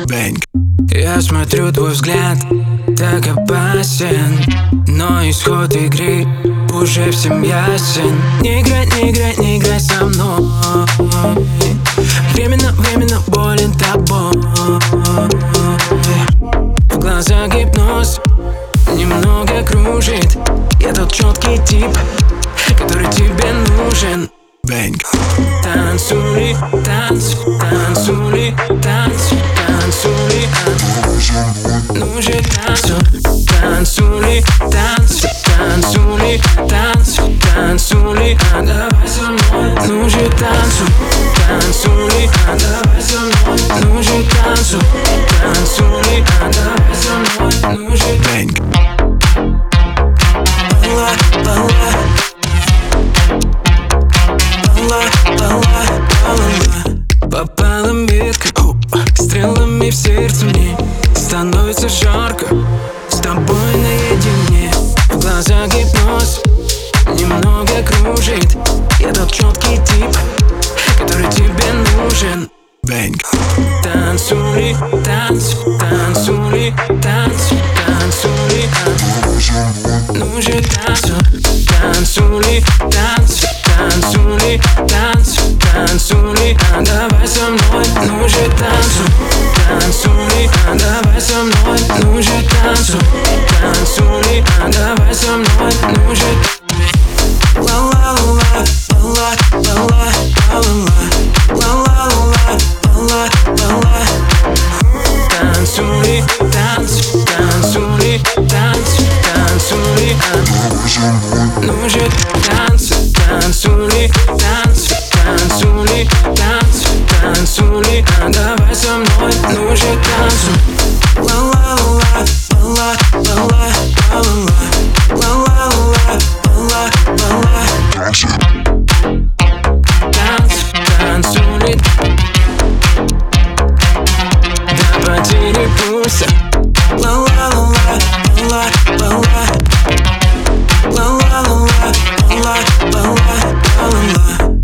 Бэнг. Я смотрю, твой взгляд так опасен, но исход игры уже всем ясен. Не играй, не играй, не играй со мной. Временно болен тобой. В глазах гипноз немного кружит. Я тот четкий тип, который тебе нужен. Бэнг. Танцули, танц, танцули, танц, танцули, нужен танцу. Танцули, танц, танцули, танц, танцули, давай со мной. Нужен танцу. Танцули, давай со мной. Нужен танцу. Танцули, давай со мной. Нужен Бэнг. Попала метка, стрелами в сердце мне. Становится жарко с тобой наедине. В глазах гипноз немного кружит. Я тот четкий тип, который тебе нужен. Бэнг. Танцули, танц, танцули, танц, танцули, нужен танцу. Танцули, танц, танцули, танц, танцули, давай со мной. Нужен танцу. Танцули, давай со мной. Нужен танцу. Танцули, давай со мной. Нужен. Танцули, танц, танцули, танц, танцули, нужен танц. Танцули, танц, танцули, танц, танцули, давай со мной. Нужен танцу.